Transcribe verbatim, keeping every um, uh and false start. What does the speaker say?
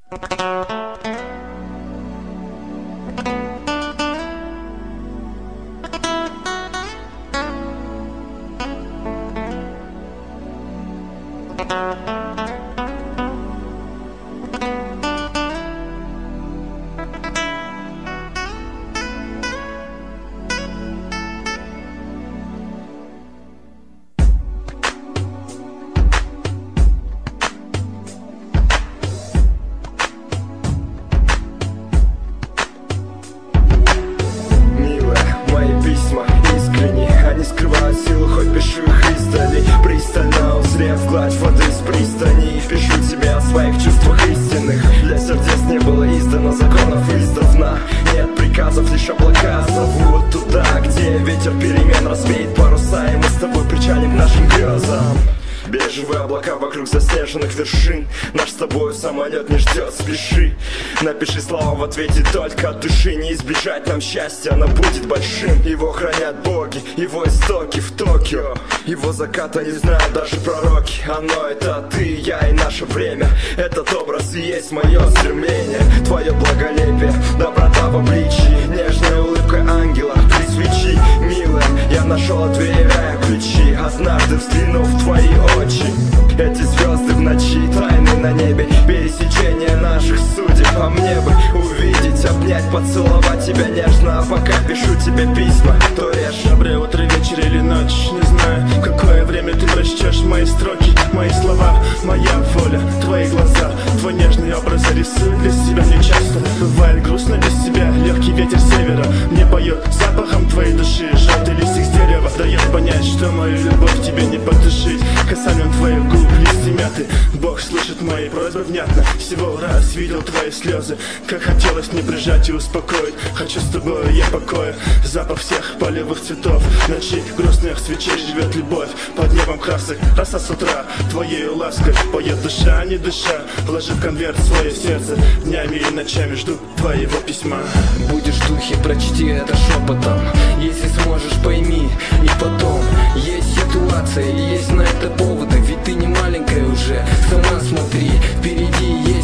Бежевые облака вокруг заснеженных вершин. Наш с тобою самолет не ждет, спеши. Напиши слова в ответе только от души. Не избежать нам счастья, оно будет большим. Его хранят боги, его истоки в Токио. Его заката не знают даже пророки. Оно это ты, я и наше время. Этот образ и есть мое стремление. Твое благолепие, доброта в обличии, нежная улыбка ангела при свечи. Милая, я нашел от двери рая ключи. Однажды взглянув в твои очи, эти звезды в ночи, тайны на небе, пересечение наших судеб. А мне бы увидеть, обнять, поцеловать тебя нежно. А пока пишу тебе письма, то режь. Доброе утро, вечер или ночь, не знаю, в какое время ты прочтешь мои строки, мои слова, моя воля, твои глаза. Твой нежный образ рисую для себя не часто. Бывает грустно без тебя, легкий ветер севера мне поет запахом твоей души. Желтый листик с дерева дает понять, что мою любовь тебе не потушить. Касанием твоих губ листья мяты, Бог слышит мои просьбы внятно. Всего раз видел твои слезы, как хотелось не прижать и успокоить. Хочу с тобой я покоя, запах всех полевых цветов. Ночи грустных свечей живет любовь, под небом красок роса с утра. Твоей лаской поет душа, не дыша, вложи в конверт свое сердце. Днями и ночами жду твоего письма. Будешь в духе, прочти это шепотом. Если сможешь, пойми. И потом, есть ситуация, есть на это поводы. Ведь ты не маленькая уже, сама смотри. Впереди есть